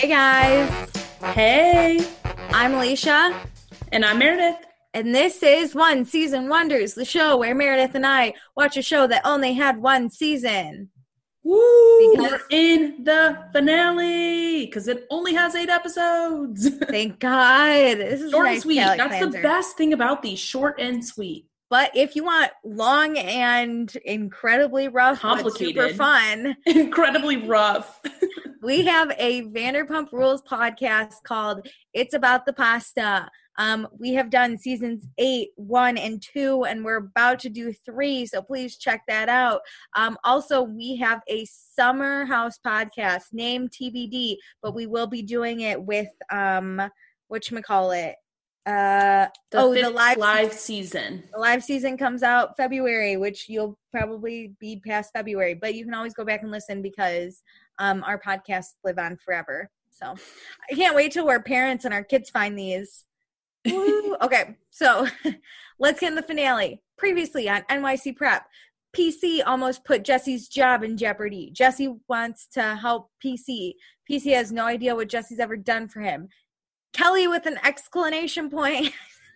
Hey guys, Hey, I'm Alicia, and I'm Meredith. and this is One Season Wonders, the show where Meredith and I watch a show that only had one season. Woo! Because- We're in the finale because it only has 8 episodes. Thank God. This is Short a and nice sweet. palate That's cleanser. the best thing about these, short and sweet. But if you want long and incredibly rough, but super Complicated. fun, Incredibly rough. we have a Vanderpump Rules podcast called It's About the Pasta. We have done seasons 8, 1, and 2, and we're about to do 3, so please check that out. Also, we have a Summer House podcast named TBD, but we will be doing it with, whatchamacallit? The live season. The live season comes out February, which you'll probably be past February, but you can always go back and listen because our podcasts live on forever. So I can't wait till we're parents and our kids find these. Woo. Okay, so let's get in the finale. Previously on NYC Prep, PC almost put Jesse's job in jeopardy. Jesse wants to help PC. PC has no idea what Jesse's ever done for him. Kelly with an exclamation point.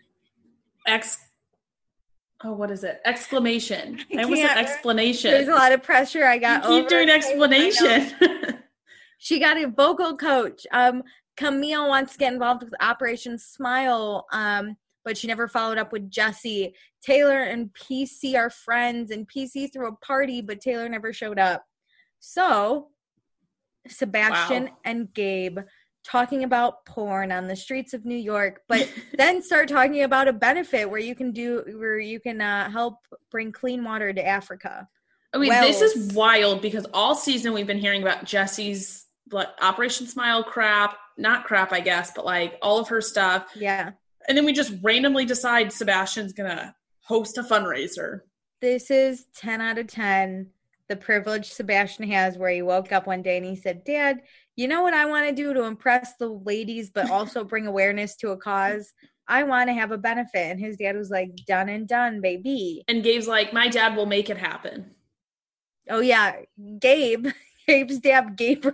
What is it? Exclamation. I I almost said can't. explanation. There's a lot of pressure I got You keep over doing it. explanation. She got a vocal coach. Camille wants to get involved with Operation Smile, but she never followed up with Jesse. Taylor and PC are friends, and PC threw a party, but Taylor never showed up. So, Sebastian and Gabe talking about porn on the streets of New York, but then start talking about a benefit where you can help bring clean water to Africa. I mean, This is wild because all season we've been hearing about Jesse's Operation Smile crap, not crap, I guess, but like all of her stuff. Yeah. And then we just randomly decide Sebastian's going to host a fundraiser. This is 10 out of 10. The privilege Sebastian has where he woke up one day and he said, Dad, you know what I want to do to impress the ladies, but also bring awareness to a cause? I want to have a benefit. And his dad was like, done and done, baby. And Gabe's like, my dad will make it happen. Oh, yeah. Gabe's dad,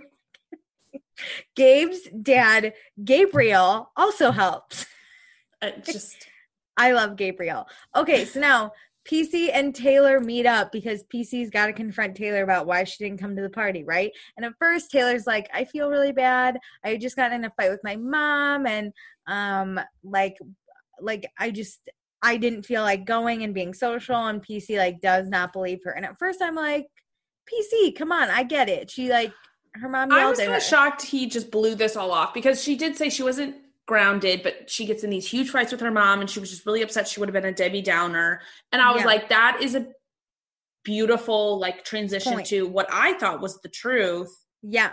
Gabe's dad, Gabriel, also helps. I love Gabriel. Okay, so now PC and Taylor meet up because PC's got to confront Taylor about why she didn't come to the party, right? And at first, Taylor's like, I feel really bad. I just got in a fight with my mom, and I didn't feel like going and being social, and PC does not believe her. And at first, I'm like, PC, come on, I get it. She her mom yelled at her. I was kind of shocked he just blew this all off because she did say she wasn't grounded, but she gets in these huge fights with her mom and she was just really upset she would have been a Debbie Downer. And I was like, that is a beautiful transition to what I thought was the truth. Yeah.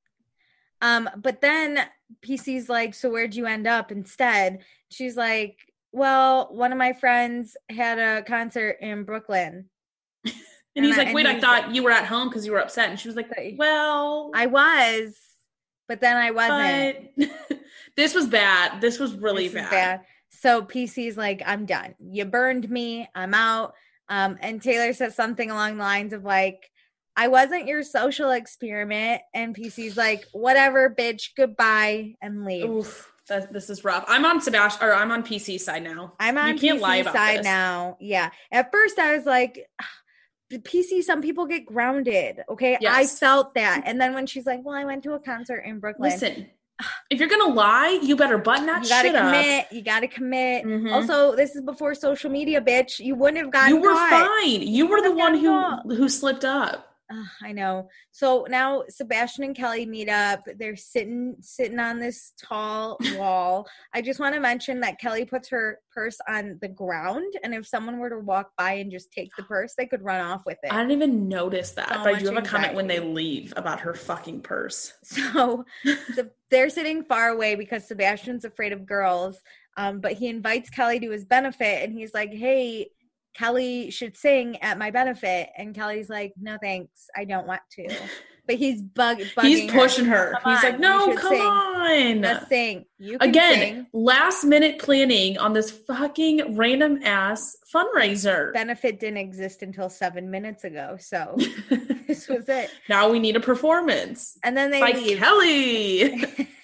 But then PC's like, so where'd you end up instead? She's like, well, one of my friends had a concert in Brooklyn. And he's like, wait, I thought you were at home because you were upset. And she was like, well, I was, but then I wasn't. This was bad. This was really bad. So PC's like, I'm done. You burned me. I'm out. And Taylor says something along the lines of I wasn't your social experiment. And PC's like, whatever, bitch, goodbye, and leave. Oof, this is rough. I'm on Sebastian, or I'm on PC's side now. I'm on PC's side now. Yeah. At first I was like, PC, some people get grounded. Okay. Yes. I felt that. And then when she's like, well, I went to a concert in Brooklyn. Listen, if you're going to lie, you better button that shit up. You got to commit. Mm-hmm. Also, this is before social media, bitch. You wouldn't have gotten You were caught. fine. You were the one who slipped up. I know. So now Sebastian and Kelly meet up. They're sitting on this tall wall. I just want to mention that Kelly puts her purse on the ground, and if someone were to walk by and just take the purse, they could run off with it. I didn't even notice that, but I do have a comment when they leave about her fucking purse. So they're sitting far away because Sebastian's afraid of girls, but he invites Kelly to his benefit, and he's like, hey, Kelly should sing at my benefit. And Kelly's like, no, thanks. I don't want to. But he's bugging He's pushing her. He's like, no, come on. Let's sing. You can Again, sing. Last minute planning on this fucking random ass fundraiser. Benefit didn't exist until 7 minutes ago. So this was it. Now we need a performance. And then they by leave. Kelly.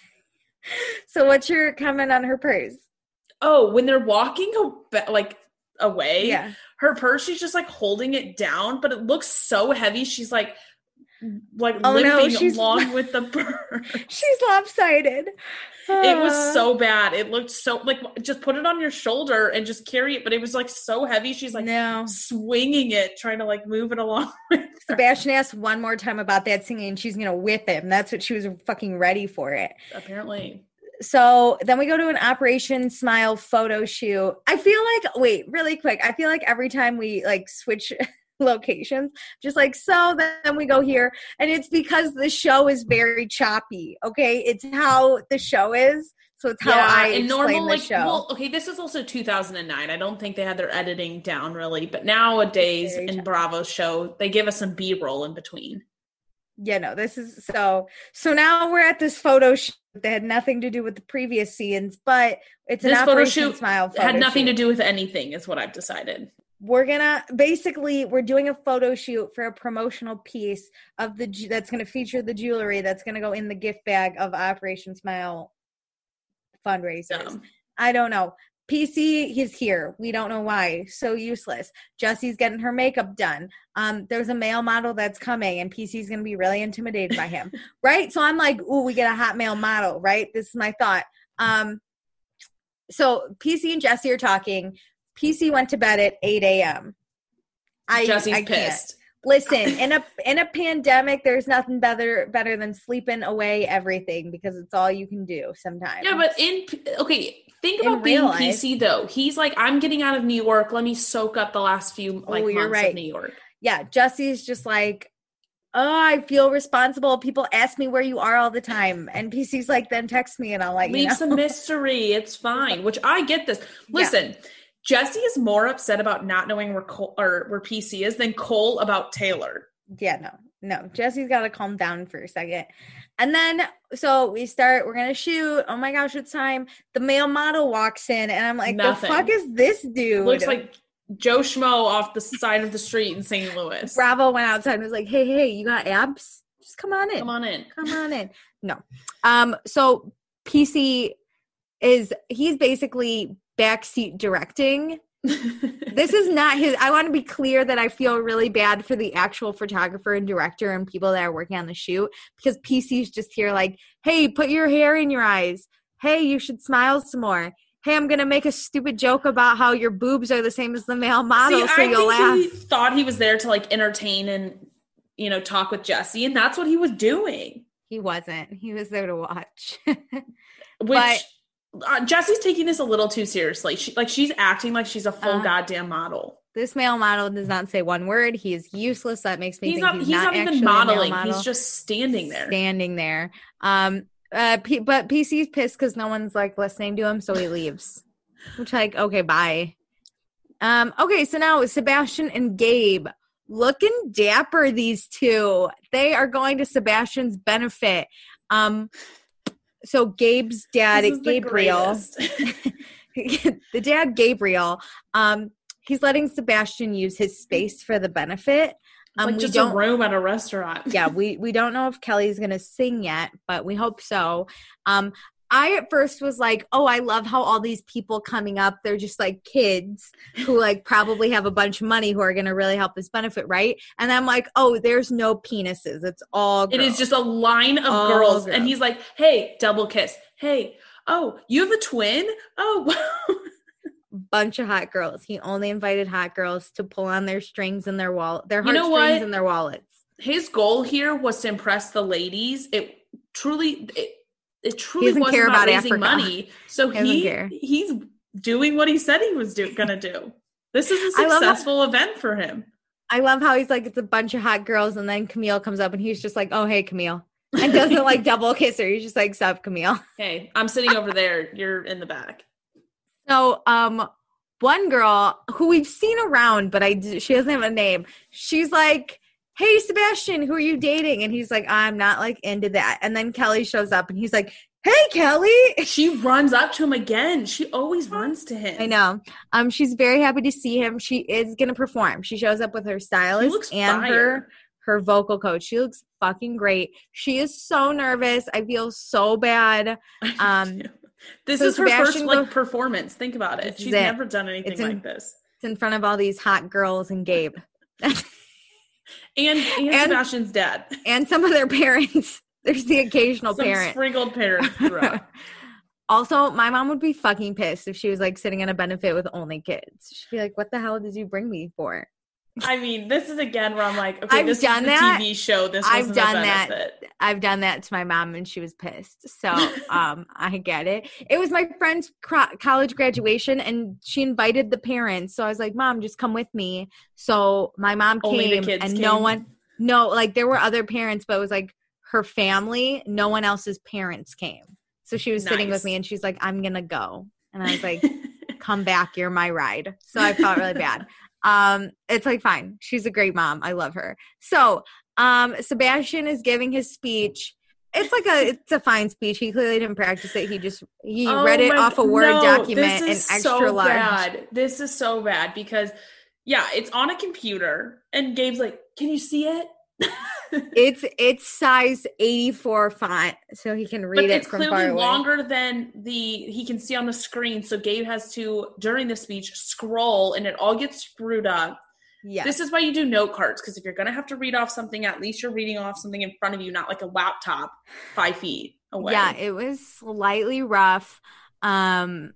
So what's your comment on her purse? Oh, when they're walking away, Yeah. her purse, she's just like holding it down, but it looks so heavy. She's like oh, limping no, she's along with the purse. She's lopsided. It was so bad. It looked so like, just put it on your shoulder and just carry it. But it was like so heavy. She's like swinging it, trying to like move it along. Sebastian asked one more time about that singing, and she's going to whip him. That's what she was fucking ready for it. Apparently. So then we go to an Operation Smile photo shoot. I feel like, wait, really quick. I feel like every time we like switch locations, just like, so then we go here, and it's because the show is very choppy. Okay, it's how the show is, so it's how I explain normal, the show. Well, okay, this is also 2009. I don't think they had their editing down really, but nowadays in Bravo's show, they give us some B-roll in between. Yeah, no, this is so now we're at this photo shoot that had nothing to do with the previous scenes, but it's an Operation Smile photo shoot. Had nothing to do with anything, is what I've decided. We're doing a photo shoot for a promotional piece of that's going to feature the jewelry that's going to go in the gift bag of Operation Smile fundraisers. I don't know. PC, he's here. We don't know why. So useless. Jesse's getting her makeup done. There's a male model that's coming, and PC's going to be really intimidated by him. Right? So I'm like, ooh, we get a hot male model, right? This is my thought. So PC and Jesse are talking. PC went to bed at 8 a.m. Jesse's pissed. Listen, in a pandemic, there's nothing better than sleeping away everything, because it's all you can do sometimes. Yeah, but think about being PC though. He's like, I'm getting out of New York. Let me soak up the last few months of New York. Yeah, Jesse's just like, oh, I feel responsible. People ask me where you are all the time. And PC's like, then text me and I'll let you know. Leave some mystery. It's fine, which I get this. Listen. Yeah. Jesse is more upset about not knowing where PC is than Cole about Taylor. Yeah, no. Jesse's got to calm down for a second. And then, so we're going to shoot. Oh my gosh, it's time. The male model walks in, and I'm like, the fuck is this dude? Looks like Joe Schmo off the side of the street in St. Louis. Bravo went outside and was like, hey, you got abs? Just come on in. Come on in. No. So PC he's basically backseat directing. This is not his. I want to be clear that I feel really bad for the actual photographer and director and people that are working on the shoot, because PC's just here like, hey, put your hair in your eyes. Hey, you should smile some more. Hey, I'm going to make a stupid joke about how your boobs are the same as the male model, so you'll laugh. He thought he was there to like entertain and, talk with Jesse, and that's what he was doing. He wasn't. He was there to watch. Jesse's taking this a little too seriously. She's acting like she's a full goddamn model. This male model does not say one word. He is useless. That makes me think he's not even modeling. He's just standing there. But PC's pissed because no one's like listening to him, so he leaves. Which okay, bye. Okay, so now Sebastian and Gabe, looking dapper. These two, they are going to Sebastian's benefit. So Gabe's dad, Gabriel, the dad, Gabriel, he's letting Sebastian use his space for the benefit. Like just a room at a restaurant. Yeah, we don't know if Kelly's going to sing yet, but we hope so. I at first was like, oh, I love how all these people coming up, they're just like kids who like probably have a bunch of money who are going to really help this benefit, right? And I'm like, oh, there's no penises. It's all girls. It is just a line of girls. And he's like, hey, double kiss. Hey, oh, you have a twin? Oh, bunch of hot girls. He only invited hot girls to pull on their strings and their heartstrings and their wallets. His goal here was to impress the ladies. It truly wasn't care about raising Africa. Money. So he's doing what he said he was going to do. This is a successful event for him. I love how he's like, it's a bunch of hot girls, and then Camille comes up and he's just like, oh, hey, Camille. And doesn't like double kiss her. He's just like, sup, Camille. Hey, I'm sitting over there. You're in the back. So one girl who we've seen around, but she doesn't have a name. She's like, hey, Sebastian, who are you dating? And he's like, I'm not like into that. And then Kelly shows up and he's like, hey, Kelly. She runs up to him again. She always runs to him. I know. She's very happy to see him. She is going to perform. She shows up with her stylist and her vocal coach. She looks fucking great. She is so nervous. I feel so bad. This So is her first Sebastian performance. Think about it. She's never done anything like this. It's in front of all these hot girls and Gabe. and Sebastian's dad. And some of their parents. There's the occasional parent. Sprinkled parents throughout. Also, my mom would be fucking pissed if she was like sitting in a benefit with only kids. She'd be like, what the hell did you bring me for? I mean, this is again where I'm like, okay, this is a TV show. This wasn't a benefit. I've done that to my mom and she was pissed. So I get it. It was my friend's college graduation and she invited the parents. So I was like, Mom, just come with me. So my mom came and like there were other parents, but it was like her family. No one else's parents came. So she was sitting with me and she's like, I'm going to go. And I was like, come back. You're my ride. So I felt really bad. It's like, fine. She's a great mom. I love her. So, Sebastian is giving his speech. It's a fine speech. He clearly didn't practice it. He read it off a Word document and extra large. Bad. This is so bad because it's on a computer and Gabe's like, can you see it? It's size 84 font, so he can read it from far away. But it's clearly longer than he can see on the screen. So Gabe has to, during the speech, scroll, and it all gets screwed up. Yeah. This is why you do note cards, because if you're going to have to read off something, at least you're reading off something in front of you, not like a laptop 5 feet away. Yeah, it was slightly rough. But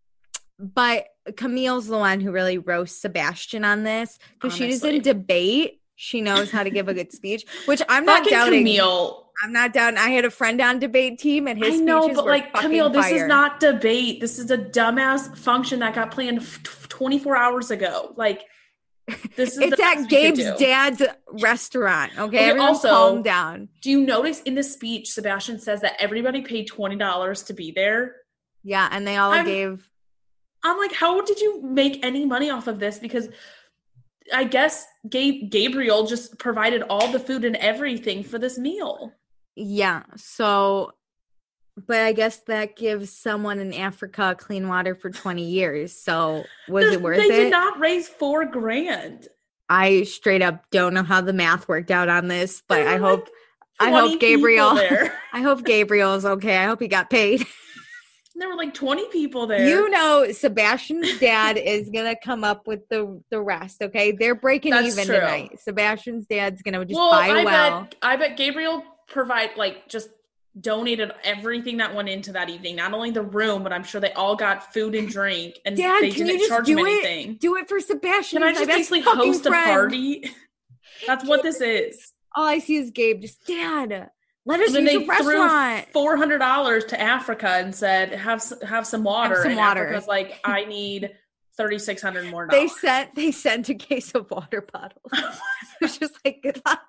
Camille's the one who really roasts Sebastian on this, because she doesn't debate. She knows how to give a good speech, which I'm not doubting. Camille. I'm not doubting. I had a friend on debate team, and his speeches were like, Camille, this fire. is not debate. This is a dumbass function that got planned 24 hours ago. Like, this is it's at Gabe's dad's restaurant. Okay, everyone calm down. Do you notice in the speech, Sebastian says that everybody paid $20 to be there? Yeah, and they all gave. I'm like, how did you make any money off of this? Because I guess Gabriel just provided all the food and everything for this meal. Yeah. So, but I guess that gives someone in Africa clean water for 20 years. So was it worth it? They did not raise $4,000. I straight up don't know how the math worked out on this, but I hope Gabriel, I hope Gabriel's okay. I hope he got paid. There were like 20 people there. You know, Sebastian's dad is going to come up with the rest, okay? They're breaking even tonight. Sebastian's dad's going to just buy well. I bet Gabriel just donated everything that went into that evening. Not only the room, but I'm sure they all got food and drink. And Dad, they didn't charge him anything. Do it for Sebastian. Can I just basically host a party? That's what this is. All I see is Gabe just, Dad, let us use the restaurant. Threw $400 to Africa and said, have some water. Africa's like, I need $3,600 more. They sent a case of water bottles. It was just like, good luck.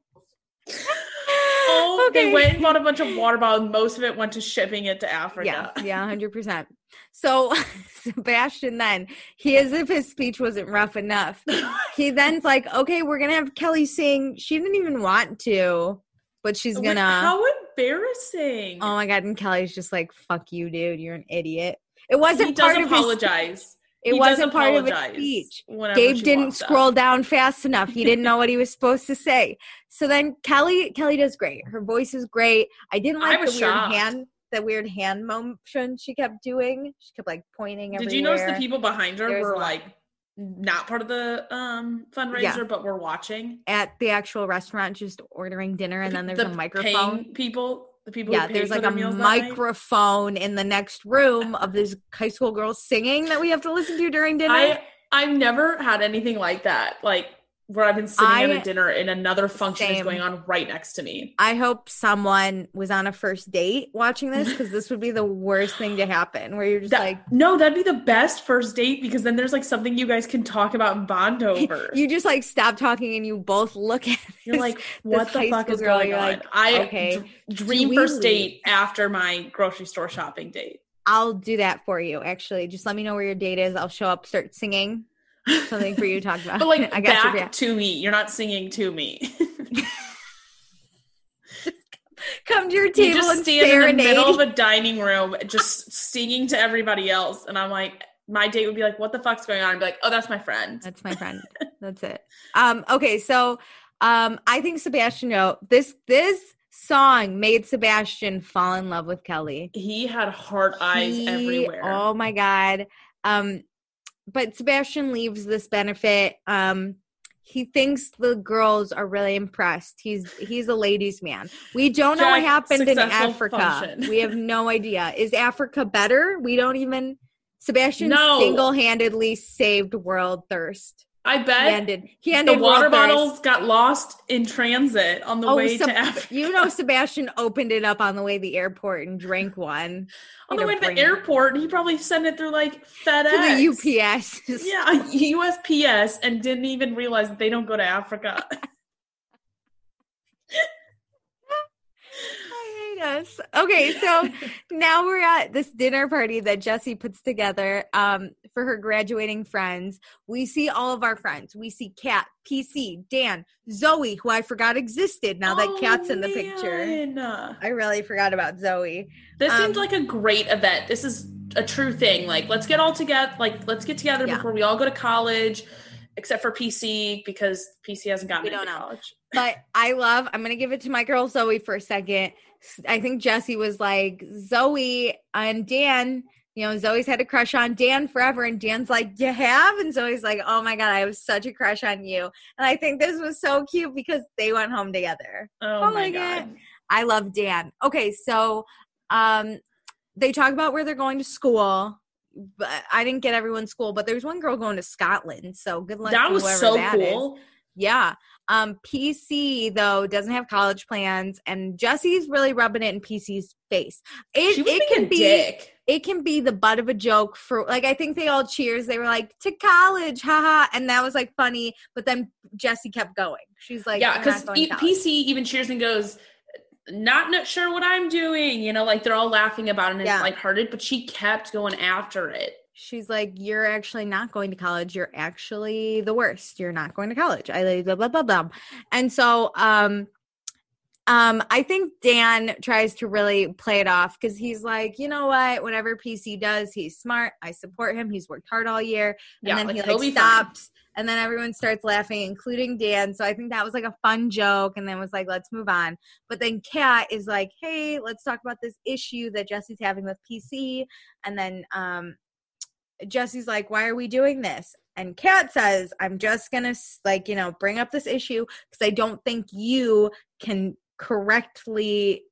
They went and bought a bunch of water bottles. Most of it went to shipping it to Africa. Yeah, 100%. So Sebastian then, as if his speech wasn't rough enough, he then's like, okay, we're going to have Kelly sing. She didn't even want to. But she's gonna. How embarrassing! Oh my god! And Kelly's just like, "Fuck you, dude. You're an idiot." It wasn't part of apologize. It wasn't part of his speech. Gabe didn't scroll down fast enough. He didn't know what he was supposed to say. So then Kelly does great. Her voice is great. I didn't like the weird hand motion she kept doing. She kept like pointing everywhere. Did you notice the people behind her were like not part of the fundraiser, but we're watching at the actual restaurant, just ordering dinner, and then there's a microphone. The people, there's like a microphone in the next room of this high school girls singing that we have to listen to during dinner. I've never had anything like that. Like where I've been sitting at a dinner and another function is going on right next to me. I hope someone was on a first date watching this, because this would be the worst thing to happen, where you're just no, that'd be the best first date, because then there's like something you guys can talk about and bond over. You just like stop talking and you both look at you're like, what the fuck is going on? Dream first date after my grocery store shopping date. I'll do that for you, actually. Just let me know where your date is. I'll show up, start singing. Something for you to talk about. But like, I back to me. You're not singing to me. Come to your table and stand in the middle of a dining room, just singing to everybody else. And I'm like, my date would be like, what the fuck's going on? I'd be like, oh, that's my friend. That's my friend. That's it. Okay. So, I think Sebastian, this song made Sebastian fall in love with Kelly. He had heart eyes everywhere. Oh my God. But Sebastian leaves this benefit. He thinks the girls are really impressed. He's a ladies' man. We don't know what happened in Africa. Function. We have no idea. Is Africa better? We don't even. Sebastian single-handedly saved world thirst. I bet he ended the water bottles got lost in transit on the way to Africa. You know, Sebastian opened it up on the way to the airport and drank one. On the way to the airport, he probably sent it through like FedEx. To the UPS. Yeah, USPS, and didn't even realize that they don't go to Africa. Us. Okay, so now we're at this dinner party that Jessie puts together for her graduating friends. We see all of our friends. We see Kat, PC, Dan, Zoe, who I forgot existed now that Kat's in the picture. I really forgot about Zoe. This seems like a great event. This is a true thing. Like, let's get all together. Like, let's get together before we all go to college, except for PC, because PC hasn't gotten into college. But I'm going to give it to my girl Zoe for a second. I think Jessie was like, Zoe and Dan, you know, Zoe's had a crush on Dan forever. And Dan's like, you have? And Zoe's like, oh my God, I have such a crush on you. And I think this was so cute because they went home together. Oh my God. I love Dan. Okay, so they talk about where they're going to school. But I didn't get everyone's school, but there's one girl going to Scotland. So good luck. That was so cool. Yeah. PC though doesn't have college plans, and Jessie's really rubbing it in PC's face. It can be the butt of a joke for like, I think they all cheers. They were like, to college, haha, and that was like funny. But then Jessie kept going. She's like, yeah, because PC even cheers and goes, not sure what I'm doing. You know, like they're all laughing about it and it's lighthearted, but she kept going after it. She's like, you're actually not going to college. You're actually the worst. You're not going to college. I blah, blah, blah, blah. And so I think Dan tries to really play it off because he's like, you know what? Whatever PC does, he's smart. I support him. He's worked hard all year. And then he stops. And then everyone starts laughing, including Dan. So I think that was like a fun joke. And then was like, let's move on. But then Kat is like, hey, let's talk about this issue that Jessie's having with PC. And then Jessie's like, why are we doing this? And Kat says, I'm just going to, like, you know, bring up this issue because I don't think you can correctly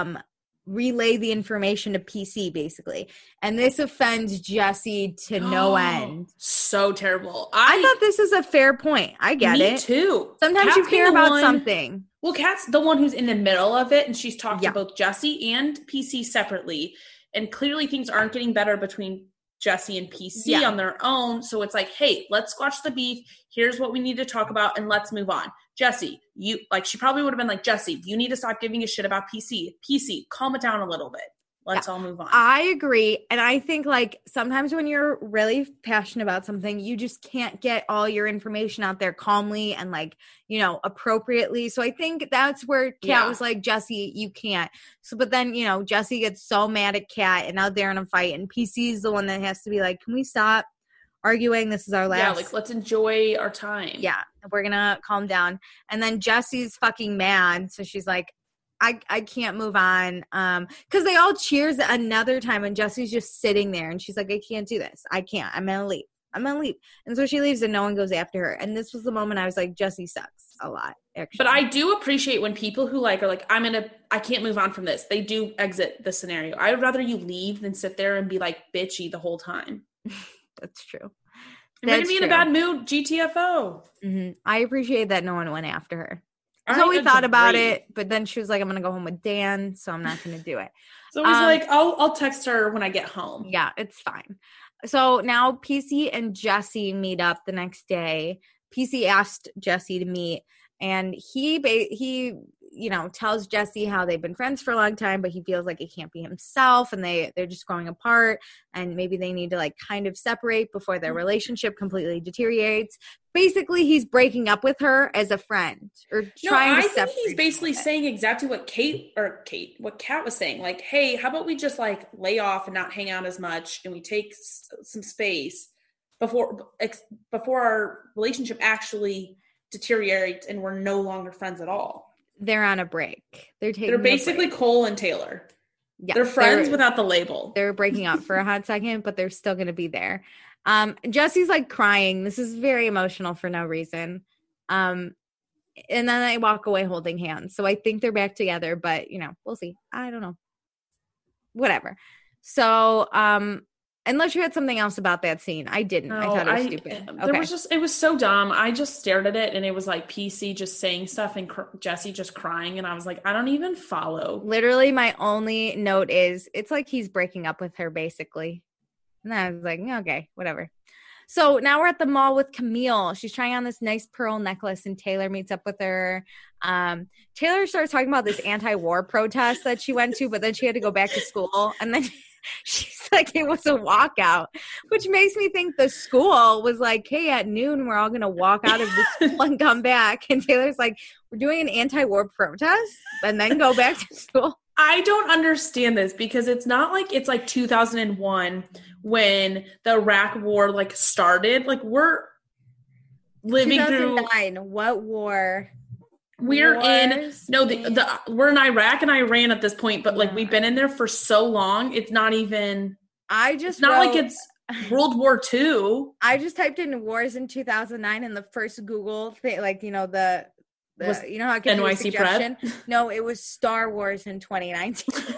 relay the information to PC, basically. And this offends Jessie to no end. So terrible. I thought this is a fair point. I get it. Me too. Sometimes you hear about something. Well, Kat's the one who's in the middle of it, and she's talked to both Jessie and PC separately. And clearly things aren't getting better between Jessie and PC on their own. So it's like, hey, let's squash the beef. Here's what we need to talk about and let's move on. Jessie, you like, she probably would have been like, Jessie, you need to stop giving a shit about PC. PC, calm it down a little bit. Let's all move on. I agree. And I think like sometimes when you're really passionate about something, you just can't get all your information out there calmly and like, you know, appropriately. So I think that's where Kat was like, Jessie, you can't. So, but then, you know, Jessie gets so mad at Kat and out there in a fight, and PC is the one that has to be like, can we stop arguing? This is our last. Yeah, like let's enjoy our time. Yeah, we're gonna calm down. And then Jessie's fucking mad. So she's like, I can't move on. Because they all cheers another time and Jessie's just sitting there and she's like, I can't do this. I can't. I'm gonna leave. And so she leaves and no one goes after her. And this was the moment I was like, Jessie sucks a lot, actually. But I do appreciate when people who like are like, I can't move on from this. They do exit the scenario. I would rather you leave than sit there and be like bitchy the whole time. That's true. If you're gonna be in a bad mood, GTFO. Mm-hmm. I appreciate that no one went after her. Zoe thought about it, but then she was like, I'm going to go home with Dan, so I'm not going to do it. So he's like, I'll text her when I get home. Yeah, it's fine. So now PC and Jessie meet up the next day. PC asked Jessie to meet, and he you know, tells Jessie how they've been friends for a long time, but he feels like he can't be himself and they're just growing apart and maybe they need to like kind of separate before their relationship completely deteriorates. Basically, he's breaking up with her as a friend or trying to separate. I think he's basically saying exactly what what Kat was saying. Like, hey, how about we just like lay off and not hang out as much and we take some space before our relationship actually deteriorates and we're no longer friends at all. They're on a break. They're basically Cole and Taylor. Yeah, they're friends without the label. They're breaking up for a hot second, but they're still going to be there. Jesse's like crying. This is very emotional for no reason. And then they walk away holding hands. So I think they're back together, but we'll see. I don't know. Whatever. So, unless you had something else about that scene. I didn't. No, I thought it was stupid. Okay. It was so dumb. I just stared at it and it was like PC just saying stuff and Jesse just crying. And I was like, I don't even follow. Literally my only note is it's like he's breaking up with her basically. And I was like, okay, whatever. So now we're at the mall with Camille. She's trying on this nice pearl necklace and Taylor meets up with her. Taylor starts talking about this anti-war protest that she went to, but then she had to go back to school. And then she's like, it was a walkout, which makes me think the school was like, hey, at noon, we're all going to walk out of the school and come back. And Taylor's like, we're doing an anti-war protest and then go back to school. I don't understand this because it's not like it's like 2001 when the Iraq war like started. Like we're living 2009. Through what war? We're Wars we're in Iraq and Iran at this point, but like we've been in there for so long. It's not even. It's not like it's World War II. I just typed in wars in 2009 and the first Google thing, like was, how it gives NYC Prep? No, it was Star Wars in 2019.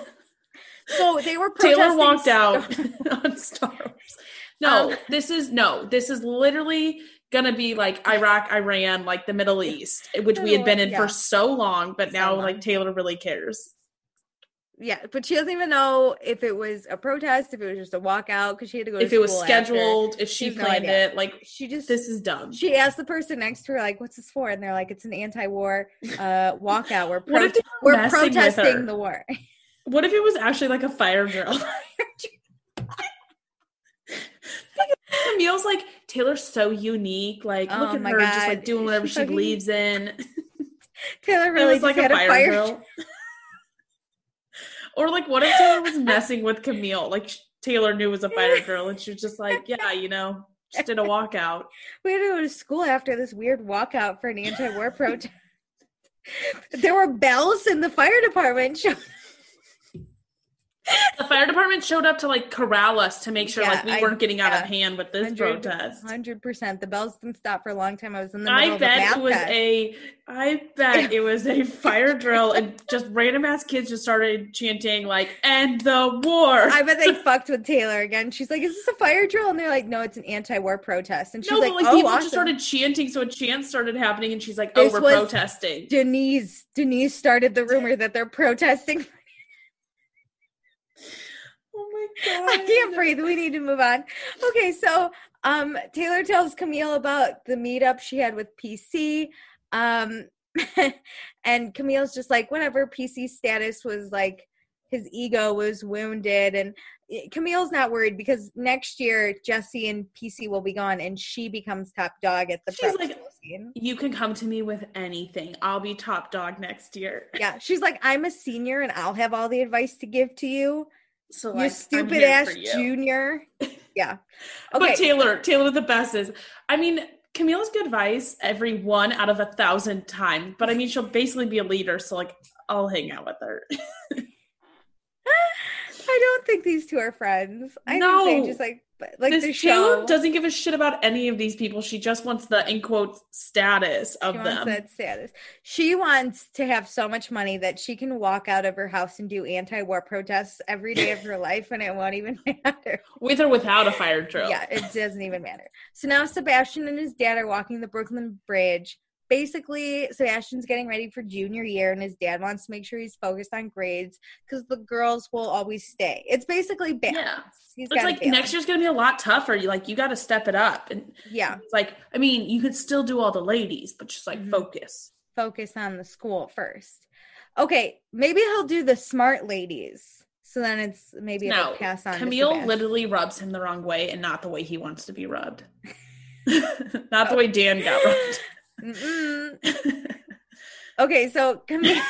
So they were protesting. Taylor walked out on Star Wars. This is literally gonna be like Iraq, Iran, like the Middle East, which we had been in for so long, but now like Taylor really cares. Yeah, but she doesn't even know if it was a protest, if it was just a walkout, because she had to go to school. If it was scheduled, if she planned it, like this is dumb. She asked the person next to her, like, "What's this for?" And they're like, "It's an anti-war walkout. We're protesting the war." What if it was actually like a fire drill? Camille's like, Taylor's so unique. Like, look at her just like doing whatever she believes in. Taylor really just like had a fire drill. Or like, what if Taylor was messing with Camille? Like Taylor knew it was a fighter girl and she was just like, yeah, just did a walkout. We had to go to school after this weird walkout for an anti-war protest. There were bells in the fire department. The fire department showed up to like corral us to make sure like we weren't getting out of hand with this protest. 100%. The bells didn't stop for a long time. I was in the middle of a math test. I bet it was a fire drill and just random ass kids just started chanting like "End the war." I bet they fucked with Taylor again. She's like, "Is this a fire drill?" And they're like, "No, it's an anti-war protest." And she's like, "Oh, people awesome." Just started chanting, so a chant started happening, and she's like, "Oh, we're protesting." Denise started the rumor that they're protesting. Oh my God. I can't breathe. We need to move on. Okay, so Taylor tells Camille about the meetup she had with PC. And Camille's just like, whatever, PC's status was like, his ego was wounded. And Camille's not worried because next year Jesse and PC will be gone and she becomes top dog at the prep scene. You can come to me with anything. I'll be top dog next year. Yeah, she's like, I'm a senior and I'll have all the advice to give to you. So you stupid ass junior. Yeah. Okay. But Taylor the best is, Camille's good advice every 1 out of 1,000 times. But she'll basically be a leader. So like, I'll hang out with her. I don't think these two are friends. I think they just like the show. Taylor doesn't give a shit about any of these people. She just wants the in quotes status of them. Wants that status. She wants to have so much money that she can walk out of her house and do anti-war protests every day of her life, and it won't even matter. With or without a fire drill. Yeah, it doesn't even matter. So now Sebastian and his dad are walking the Brooklyn Bridge. Basically, Sebastian's getting ready for junior year, and his dad wants to make sure he's focused on grades because the girls will always stay. It's basically balance. Yeah. It's like next year's going to be a lot tougher. You got to step it up. And yeah. It's like, you could still do all the ladies, but just focus. Focus on the school first. Okay, maybe he'll do the smart ladies. So then it's maybe it'll pass on. Camille literally rubs him the wrong way and not the way he wants to be rubbed. Not the way Dan got rubbed. Okay, so Camille.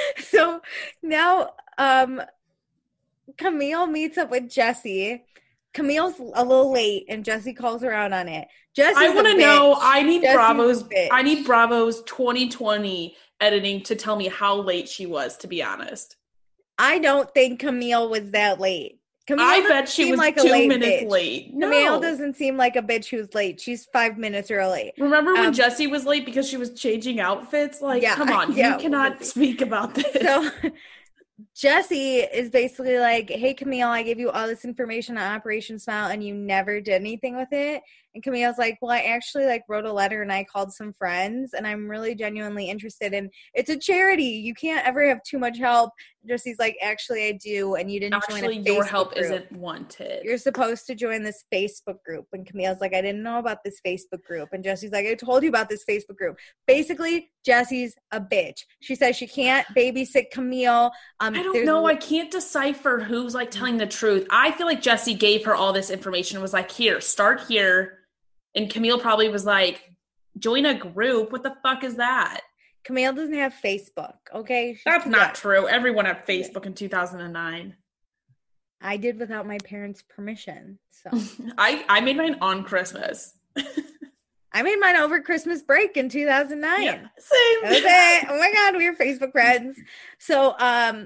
So now Camille meets up with Jesse. Camille's a little late, and Jessie calls her out on it. I want to know. I need Bravo's 2020 editing to tell me how late she was, to be honest. I don't think Camille was that late. I bet she was like 2 minutes late. No. Camille doesn't seem like a bitch who's late. She's 5 minutes early. Remember when Jessie was late because she was changing outfits? Like, come on, you cannot speak about this. So Jessie is basically like, hey, Camille, I gave you all this information on Operation Smile and you never did anything with it. And Camille's like, well, I actually wrote a letter and I called some friends and I'm really genuinely interested in it's a charity. You can't ever have too much help. Jessie's like, actually, I do. And you didn't join a Facebook your help group. Isn't wanted. You're supposed to join this Facebook group. And Camille's like, I didn't know about this Facebook group. And Jessie's like, I told you about this Facebook group. Basically, Jessie's a bitch. She says she can't babysit Camille. I don't know. I can't decipher who's telling the truth. I feel like Jessie gave her all this information and was like, here, start here. And Camille probably was like, join a group. What the fuck is that? Camille doesn't have Facebook, okay? That's not true. Everyone had Facebook in 2009. I did without my parents' permission. So I made mine on Christmas. I made mine over Christmas break in 2009. Yeah, same. That was it. Oh my God, we were Facebook friends. So I'm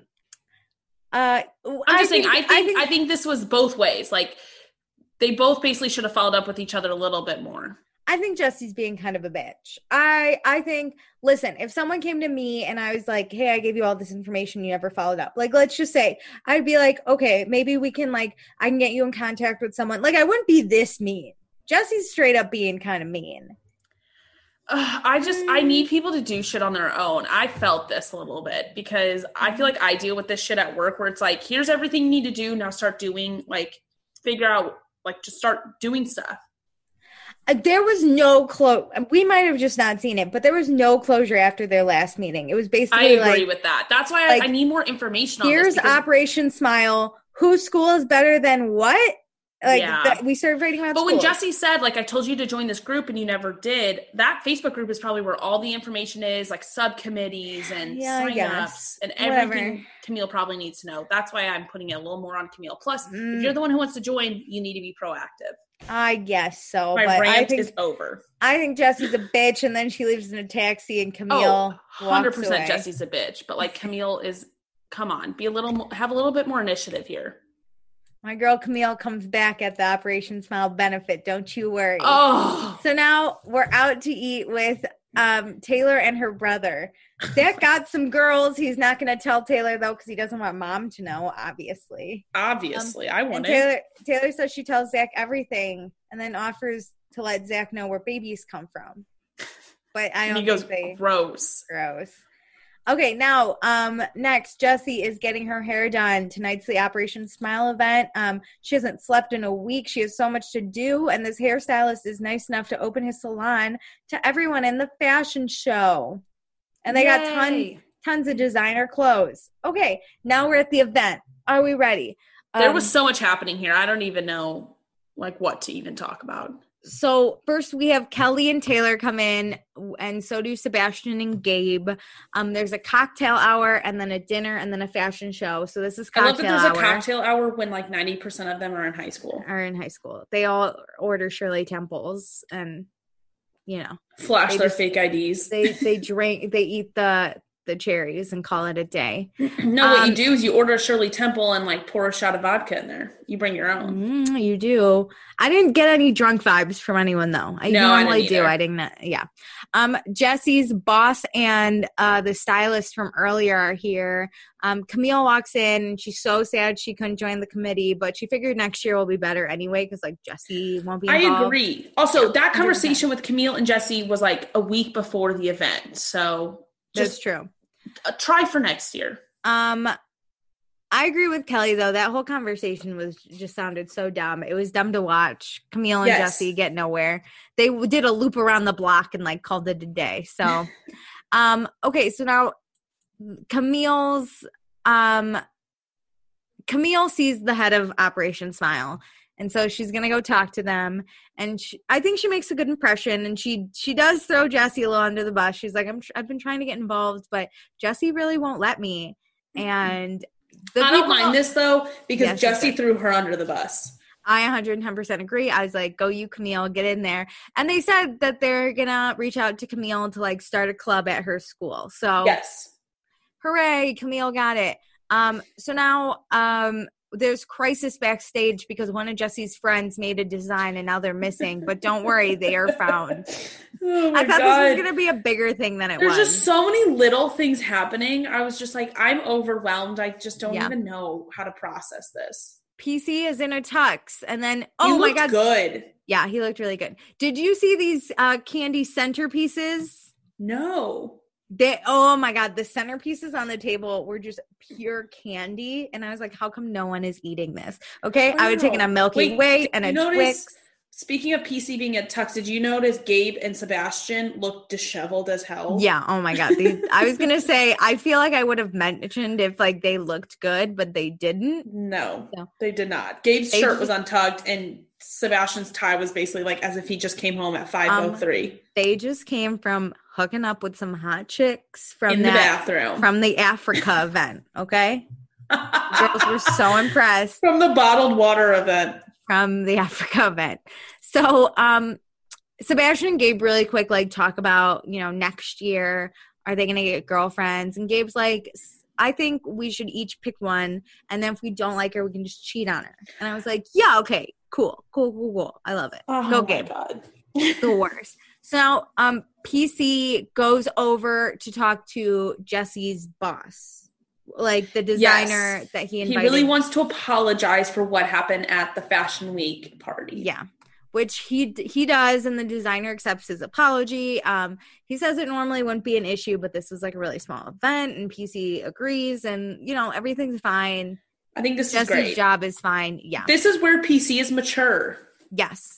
just saying, I think this was both ways. They both basically should have followed up with each other a little bit more. I think Jessie's being kind of a bitch. I think, listen, if someone came to me and I was like, hey, I gave you all this information, you never followed up. Let's just say, I'd be like, okay, maybe we can I can get you in contact with someone. I wouldn't be this mean. Jessie's straight up being kind of mean. I need people to do shit on their own. I felt this a little bit because I feel like I deal with this shit at work where it's here's everything you need to do. Now start doing, figure out, just start doing stuff. There was no we might have just not seen it, but there was no closure after their last meeting. It was basically I agree with that. That's why I need more information on this. Here's Operation Smile. Whose school is better than what? We started writing about schools. When Jessie said, I told you to join this group and you never did, that Facebook group is probably where all the information is, subcommittees and sign-ups and everything Camille probably needs to know. That's why I'm putting it a little more on Camille. Plus, if you're the one who wants to join, you need to be proactive. I guess so. My rant is over. I think Jessie's a bitch, and then she leaves in a taxi, and Camille 100% Jessie's a bitch. But Camille is, come on, have a little bit more initiative here. My girl Camille comes back at the Operation Smile benefit. Don't you worry. Oh. So now we're out to eat with Taylor and her brother. Zach got some girls. He's not going to tell Taylor, though, because he doesn't want Mom to know, obviously. Obviously. I want it. Taylor says she tells Zach everything and then offers to let Zach know where babies come from. But I don't think they... Gross. Okay, now, next, Jessie is getting her hair done. Tonight's the Operation Smile event. She hasn't slept in a week. She has so much to do, and this hairstylist is nice enough to open his salon to everyone in the fashion show. And they got tons of designer clothes. Okay, now we're at the event. Are we ready? There was so much happening here. I don't even know, what to even talk about. So first we have Kelly and Taylor come in, and so do Sebastian and Gabe. There's a cocktail hour and then a dinner and then a fashion show. So this is cocktail hour. I love that there's a cocktail hour when 90% of them are in high school. They all order Shirley Temples and, flash their fake IDs. They eat the cherries and call it a day. No, what you do is you order a Shirley Temple and pour a shot of vodka in there. You bring your own. You do. I didn't get any drunk vibes from anyone though. I normally do. I didn't. Yeah. Jessie's boss and the stylist from earlier are here. Camille walks in and she's so sad she couldn't join the committee, but she figured next year will be better anyway because Jessie won't be involved. I agree. Also, that conversation with Camille and Jessie was a week before the event. So that's true. Try for next year. I agree with Kelly though. That whole conversation just sounded so dumb. It was dumb to watch. Camille and Jessie get nowhere. They did a loop around the block and called it a day. So, okay. So now Camille sees the head of Operation Smile. And so she's going to go talk to them. And I think she makes a good impression. And she does throw Jessie a little under the bus. She's like, I've been trying to get involved, but Jessie really won't let me. And I don't mind this, though, because Jessie threw her under the bus. I 110% agree. I was like, go you, Camille, get in there. And they said that they're going to reach out to Camille to like start a club at her school. So yes. Hooray, Camille got it. So now there's crisis backstage because one of Jesse's friends made a design and now they're missing. But don't worry, they are found. Oh my I thought God. this was going to be a bigger thing than it was. There's just so many little things happening. I was just like, I'm overwhelmed. I just don't even know how to process this. PC is in a tux. And then, oh my God. Good. Yeah, he looked really good. Did you see these candy centerpieces? No. Oh my God, the centerpieces on the table were just pure candy. And I was like, how come no one is eating this? Okay, I would have taken a Milky Way and a Twix. Speaking of PC being a tux, did you notice Gabe and Sebastian looked disheveled as hell? Yeah, oh my God. I was going to say, I feel like I would have mentioned if like they looked good, but they didn't. No, they did not. Gabe's shirt was untucked and Sebastian's tie was basically like as if he just came home at 5:03. They just came from hooking up with some hot chicks from the bathroom. From the Africa event, okay? Girls were so impressed. From the bottled water event. From the Africa event. So Sebastian and Gabe really quick like talk about, next year, are they going to get girlfriends? And Gabe's like, I think we should each pick one. And then if we don't like her, we can just cheat on her. And I was like, yeah, okay, cool. I love it. Go Gabe. God. The worst. So now PC goes over to talk to Jesse's boss. Like the designer that he invited. He really wants to apologize for what happened at the Fashion Week party. Yeah, which he does, and the designer accepts his apology. He says it normally wouldn't be an issue, but this was like a really small event, and PC agrees, and everything's fine. I think this is great. Jesse's job is fine. Yeah, this is where PC is mature. Yes.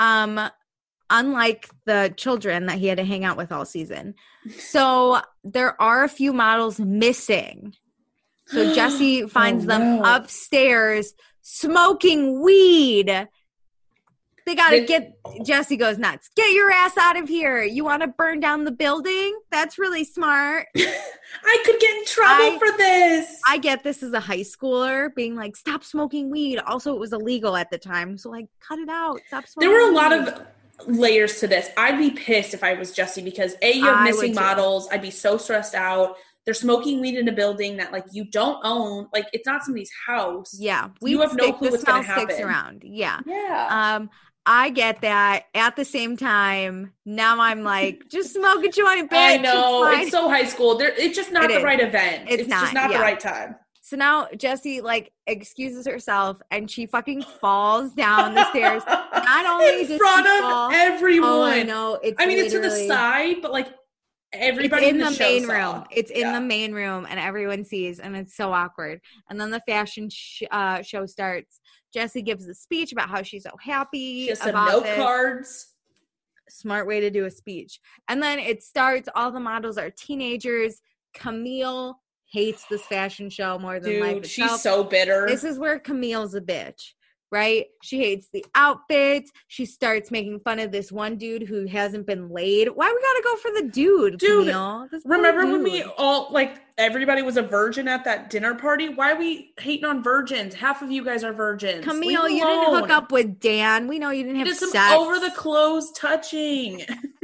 Unlike the children that he had to hang out with all season. So there are a few models missing. So Jesse finds them upstairs smoking weed. They got to Jesse goes nuts. Get your ass out of here. You want to burn down the building? That's really smart. I could get in trouble for this. I get this as a high schooler being like, stop smoking weed. Also, it was illegal at the time. So like, cut it out. Stop smoking There were a weed. lot of layers to this. I'd be pissed if I was Jesse because you have missing models. I'd be so stressed out. They're smoking weed in a building that like you don't own. Like it's not somebody's house. Yeah. You have no clue what's going to happen. Sticks around. Yeah. Yeah. I get that. At the same time, now I'm like, just smoke a joint, bitch. I know. It's so high school. It's just not the right event. It's just not the right time. So now Jessie like excuses herself and she fucking falls down the stairs. Not only in front of everyone. Oh, I know. It's to the side, but like everybody in the main saw. room. It's in the main room and everyone sees and it's so awkward. And then the fashion show starts. Jessie gives a speech about how she's so happy. She has some note cards. Smart way to do a speech. And then it starts. All the models are teenagers. Camille hates this fashion show more than life itself. She's so bitter. This is where Camille's a bitch, right? She hates the outfits. She starts making fun of this one dude who hasn't been laid. Why we gotta go for the dude, Camille? Remember when we all, like, everybody was a virgin at that dinner party? Why are we hating on virgins? Half of you guys are virgins. Camille, you didn't hook up with Dan. We know you didn't have sex. Some over-the-clothes touching.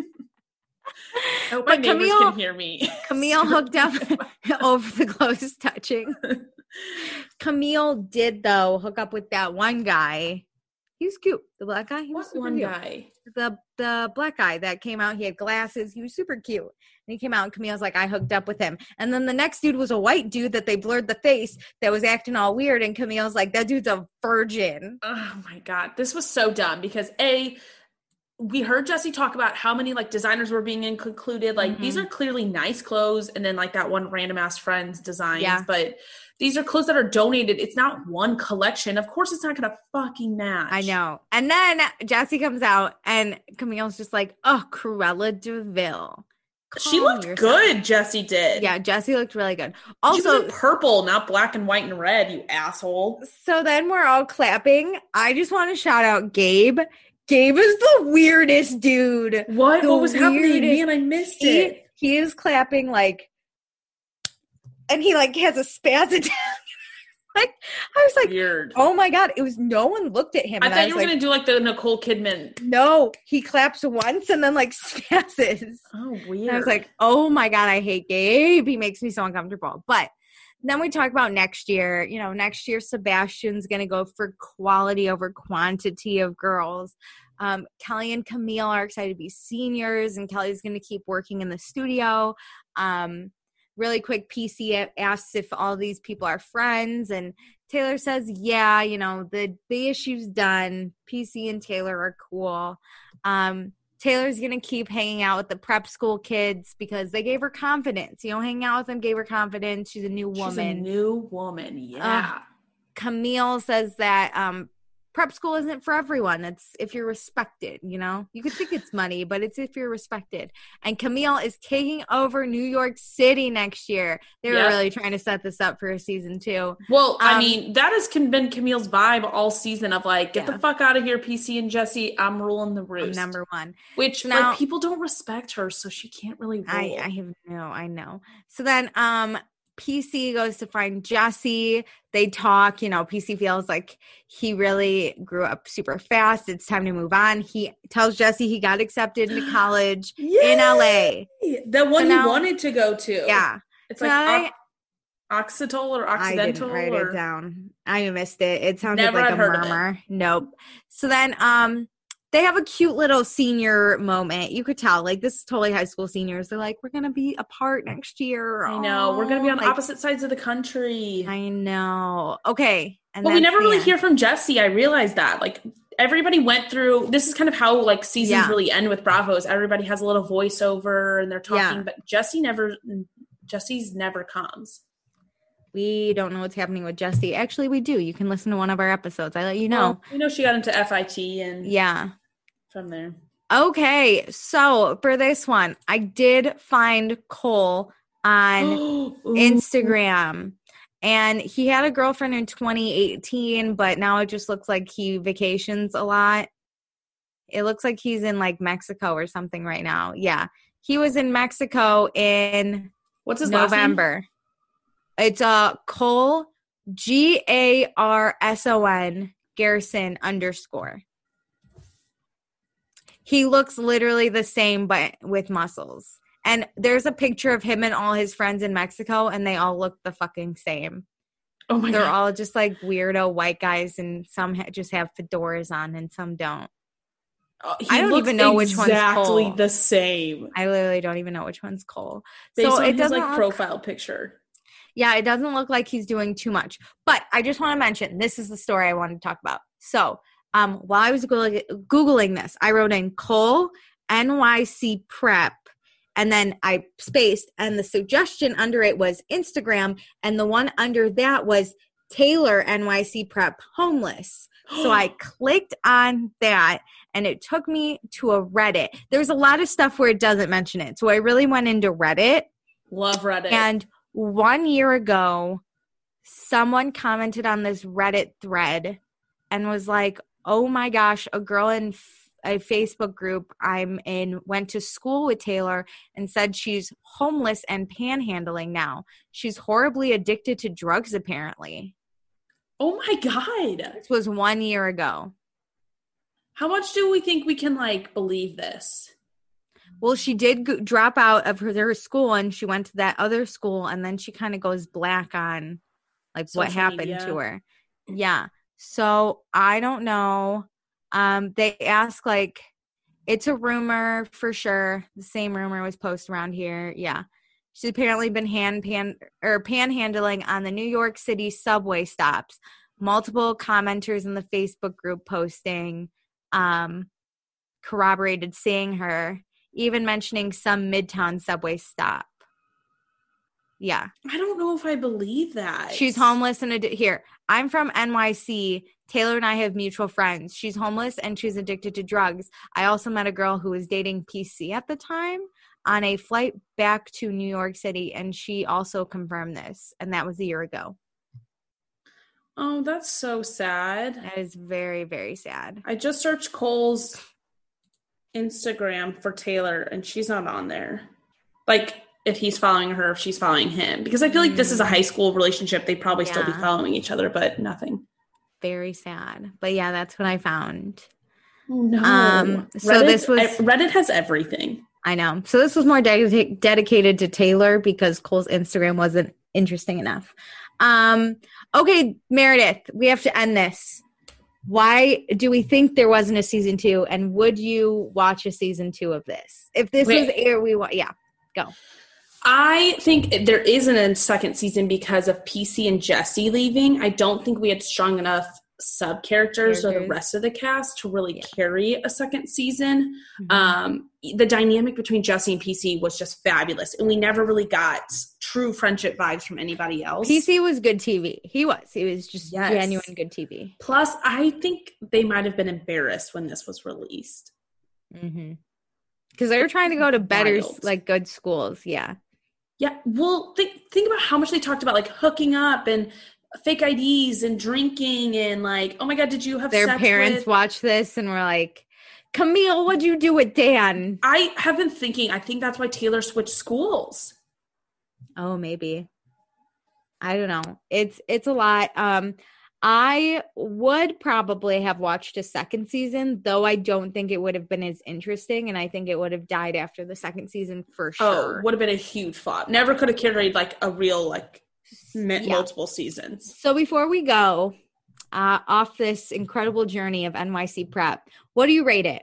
I hope my neighbors can hear me. Camille hooked up over the clothes touching. Camille did, though, hook up with that one guy. He was cute. The black guy? He was one guy. The black guy that came out. He had glasses. He was super cute. And he came out and Camille's like, I hooked up with him. And then the next dude was a white dude that they blurred the face that was acting all weird. And Camille's like, that dude's a virgin. Oh, my God. This was so dumb because, we heard Jessie talk about how many like designers were being included. Like these are clearly nice clothes. And then like that one random ass friend's designs, but these are clothes that are donated. It's not one collection. Of course it's not going to fucking match. I know. And then Jessie comes out and Camille's just like, oh, Cruella de Vil. She looked good, Jessie did. Yeah, Jessie looked really good. Also, she was in purple, not black and white and red, you asshole. So then we're all clapping. I just want to shout out Gabe. Gabe is the weirdest dude. What was happening? Man, I missed it. He is clapping like, and he like has a spaz attack. Like, I was like, weird. Oh my God. It was, no one looked at him. I thought you were going to do like the Nicole Kidman. No, he claps once and then like spazzes. Oh, weird. And I was like, oh my God, I hate Gabe. He makes me so uncomfortable. But then we talk about next year. You know, next year Sebastian's going to go for quality over quantity of girls. Kelly and Camille are excited to be seniors, and Kelly's going to keep working in the studio. Really quick, PC asks if all these people are friends, and Taylor says, yeah, you know, the issue's done. PC and Taylor are cool. Taylor's going to keep hanging out with the prep school kids because they gave her confidence. You know, hanging out with them gave her confidence. She's a new woman. She's a new woman, yeah. Camille says that prep school isn't for everyone. It's if you're respected, you know? You could think it's money, but it's if you're respected. And Camille is taking over New York City next year. They were really trying to set this up for a season 2. Well, I mean, that has been Camille's vibe all season of like, get the fuck out of here, PC and Jesse. I'm ruling the roost. I'm number one. Which, now, like, people don't respect her, so she can't really rule. I know. So then PC goes to find Jesse. They talk, you know, PC feels like he really grew up super fast. It's time to move on. He tells Jesse he got accepted into college in LA. The one he wanted to go to. Yeah. It's like Occidental or Occidental. I didn't write it down. I missed it. It sounded like a murmur. Nope. So then they have a cute little senior moment. You could tell, like, this is totally high school seniors. They're like, we're going to be apart next year. I know. We're going to be on opposite sides of the country. I know. Okay. And we never really hear from Jesse. I realized that. Like, everybody went through, this is kind of how, like, seasons really end with Bravos. Everybody has a little voiceover and they're talking, but Jesse's never comes. We don't know what's happening with Jesse. Actually, we do. You can listen to one of our episodes. I let you know. Well, we know she got into FIT and from there. Okay, so for this one, I did find Cole on Instagram, and he had a girlfriend in 2018, but now it just looks like he vacations a lot. It looks like he's in like Mexico or something right now. Yeah, he was in Mexico in what's his November. It's Cole Garson Garrison _ He looks literally the same, but with muscles. And there's a picture of him and all his friends in Mexico, and they all look the fucking same. Oh my God. They're all just like weirdo white guys, and some just have fedoras on, and some don't. I don't even know which one's Cole. Exactly the same. I literally don't even know which one's Cole. Based on his like profile picture. Yeah, it doesn't look like he's doing too much. But I just want to mention, this is the story I wanted to talk about. So while I was Googling this, I wrote in Cole NYC Prep, and then I spaced, and the suggestion under it was Instagram, and the one under that was Taylor NYC Prep Homeless. So I clicked on that, and it took me to a Reddit. There's a lot of stuff where it doesn't mention it. So I really went into Reddit. Love Reddit. And 1 year ago, someone commented on this Reddit thread and was like, oh my gosh, a girl in a Facebook group I'm in went to school with Taylor and said she's homeless and panhandling now. She's horribly addicted to drugs, apparently. Oh my God. This was 1 year ago. How much do we think we can, like, believe this? Well, she did drop out of her school, and she went to that other school, and then she kind of goes black on, like, what happened to her. Yeah. So I don't know. They ask, like, it's a rumor for sure. The same rumor was posted around here. Yeah. She's apparently been panhandling on the New York City subway stops. Multiple commenters in the Facebook group posting corroborated seeing her, even mentioning some Midtown subway stop. Yeah. I don't know if I believe that. She's homeless and here. I'm from NYC. Taylor and I have mutual friends. She's homeless and she's addicted to drugs. I also met a girl who was dating PC at the time on a flight back to New York City, and she also confirmed this, and that was a year ago. Oh, that's so sad. That is very, very sad. I just searched Cole's Instagram for Taylor, and she's not on there. Like, if he's following her, if she's following him. Because I feel like this is a high school relationship. They'd probably still be following each other, but nothing. Very sad. But yeah, that's what I found. Oh, no. Reddit has everything. I know. So this was more dedicated to Taylor because Cole's Instagram wasn't interesting enough. Okay, Meredith, we have to end this. Why do we think there wasn't a season 2? And would you watch a season 2 of this? If this was air, go. I think there isn't a second season because of PC and Jesse leaving. I don't think we had strong enough sub-characters or the rest of the cast to really carry a second season. The dynamic between Jesse and PC was just fabulous, and we never really got true friendship vibes from anybody else. PC was good TV. He was just genuine good TV. Plus, I think they might have been embarrassed when this was released. Because they were trying to go to better, like, good schools. Yeah. Well, think about how much they talked about, like, hooking up and fake IDs and drinking and, like, oh my God, did you have their sex parents watch this and were like, Camille, what'd you do with Dan? I have been thinking, I think that's why Taylor switched schools. Oh, maybe. I don't know. It's a lot. I would probably have watched a second season, though I don't think it would have been as interesting, and I think it would have died after the second season for sure. Oh, would have been a huge flop. Never could have carried, like, a real, like, multiple seasons. So before we go off this incredible journey of NYC prep, what do you rate it?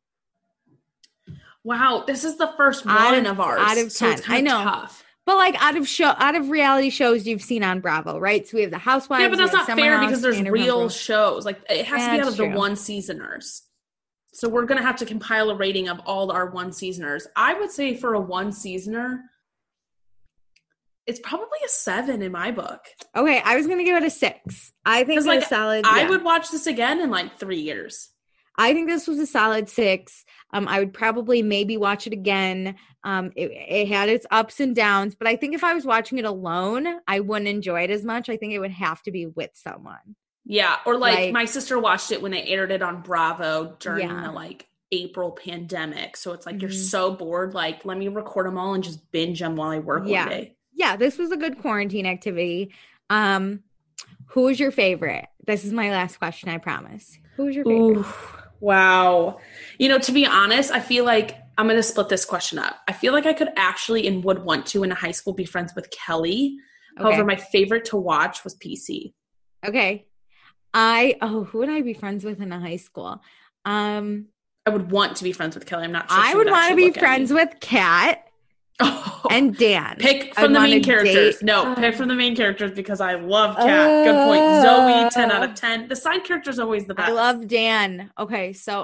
Wow, this is the first one of ours. Out of 10. So it's kind of tough. But like out of reality shows you've seen on Bravo, right? So we have the Housewives. Yeah, but that's not fair because there's real shows. Like it has to be out of the one seasoners. So we're gonna have to compile a rating of all our one seasoners. I would say for a one seasoner, it's probably a 7 in my book. Okay, I was gonna give it a 6. I think it's like solid. I would watch this again in like 3 years. I think this was a solid 6. I would probably maybe watch it again. It had its ups and downs, but I think if I was watching it alone, I wouldn't enjoy it as much. I think it would have to be with someone. Yeah, or like my sister watched it when they aired it on Bravo during the like April pandemic. So it's like you're so bored, like let me record them all and just binge them while I work one day. Yeah, this was a good quarantine activity. Who was your favorite? This is my last question, I promise. Who was your favorite? Ooh. Wow. You know, to be honest, I feel like I'm going to split this question up. I feel like I could actually and would want to in a high school be friends with Kelly. Okay. However, my favorite to watch was PC. Okay. Who would I be friends with in a high school? I would want to be friends with Kelly. I'm not sure. I would want to be friends with Kat. And Dan. Pick from the main characters. No, pick from the main characters because I love Kat. Good point. Zoe, 10 out of 10. The side character's always the best. I love Dan. Okay, so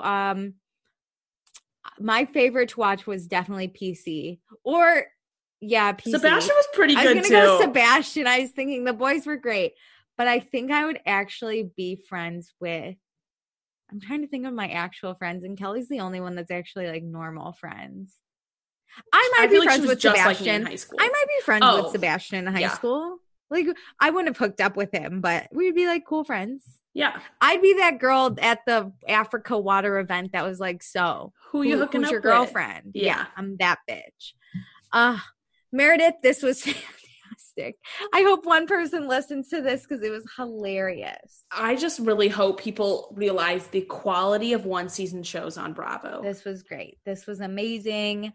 my favorite to watch was definitely PC. Or PC. Sebastian was pretty good too. I was gonna go Sebastian. I was thinking the boys were great. But I think I would actually be friends with I'm trying to think of my actual friends, and Kelly's the only one that's actually like normal friends. I might be friends with Sebastian. Like in high school. I might be friends with Sebastian in high school. Like I wouldn't have hooked up with him, but we'd be like cool friends. Yeah. I'd be that girl at the Africa water event that was like, so who's your girlfriend? Yeah, I'm that bitch. Meredith, this was fantastic. I hope one person listens to this because it was hilarious. I just really hope people realize the quality of one season shows on Bravo. This was great. This was amazing.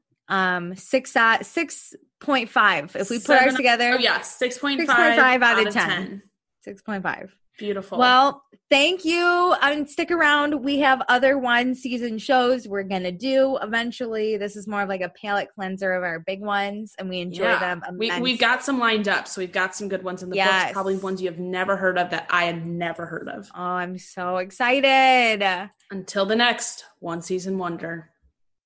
6.5 if we put ours together. 6.5 out of 10. 6.5. Beautiful. Well, thank you. And stick around. We have other one season shows we're gonna do eventually. This is more of like a palate cleanser of our big ones, and we enjoy them immensely. We've got some lined up, so we've got some good ones in the books, probably ones you have never heard of that I had never heard of. Oh, I'm so excited. Until the next one season wonder.